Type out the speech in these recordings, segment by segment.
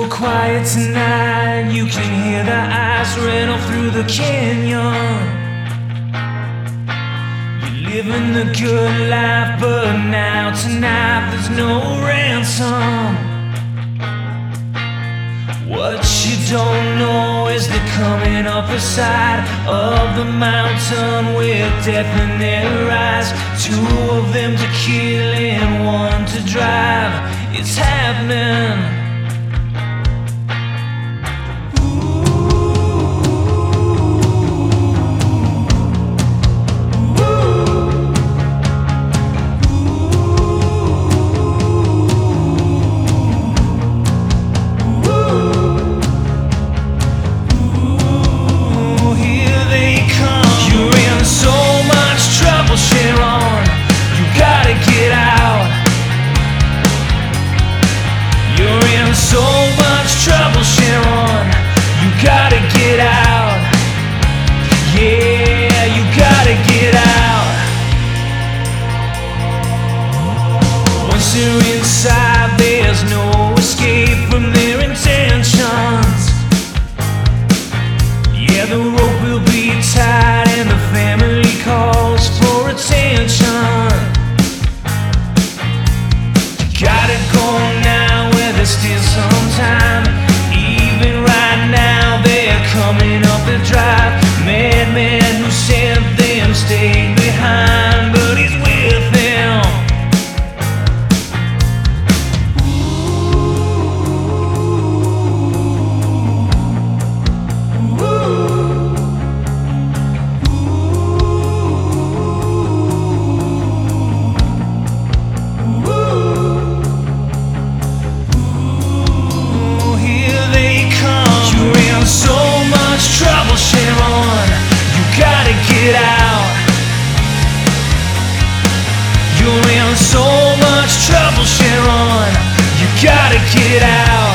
quiet tonight, you can hear the ice rattle through the canyon. You're living the good life, but now tonight there's no ransom. What you don't know is they're coming up the side of the mountain with death in their eyes. 2 of them to kill and 1 to drive. It's happening. Sharon, you gotta get out. You're in so much trouble, Sharon. You gotta get out. Yeah, you gotta get out. Once you're inside, there's no escape from their intentions. Yeah, the rope will be tied and the family calls for attention. You gotta go now where there's still some time. Even right now they're coming up the drive. Madman who sent them stayed behind, but he's with them. Sharon, you gotta get out. You're in so much trouble, Sharon. You gotta get out.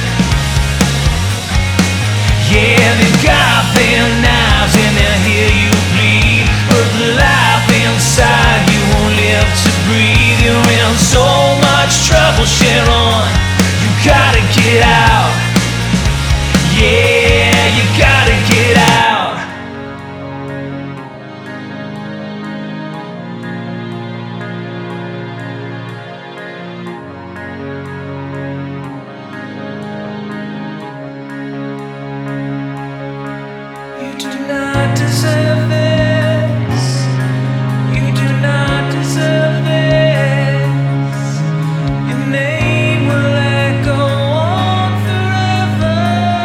Yeah, they've got their knives and they'll hear you bleed, but the life inside you won't live to breathe. You're in so much trouble, Sharon. You gotta get out. Yeah, you gotta get out. You do not deserve this. You do not deserve this. Your name will echo on forever.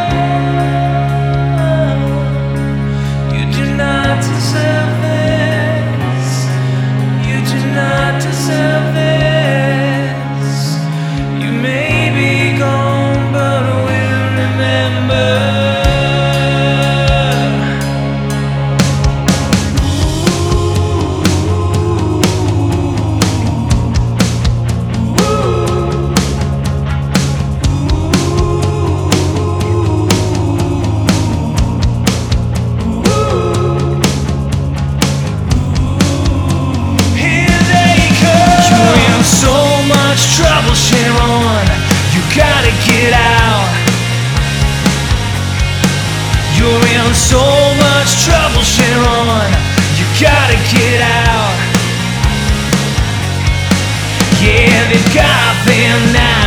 You do not deserve this. You do not deserve this. You may be gone, but we'll remember. Trouble, Sharon, you gotta get out. You're in so much trouble, Sharon. You gotta get out. Yeah, they've got them now.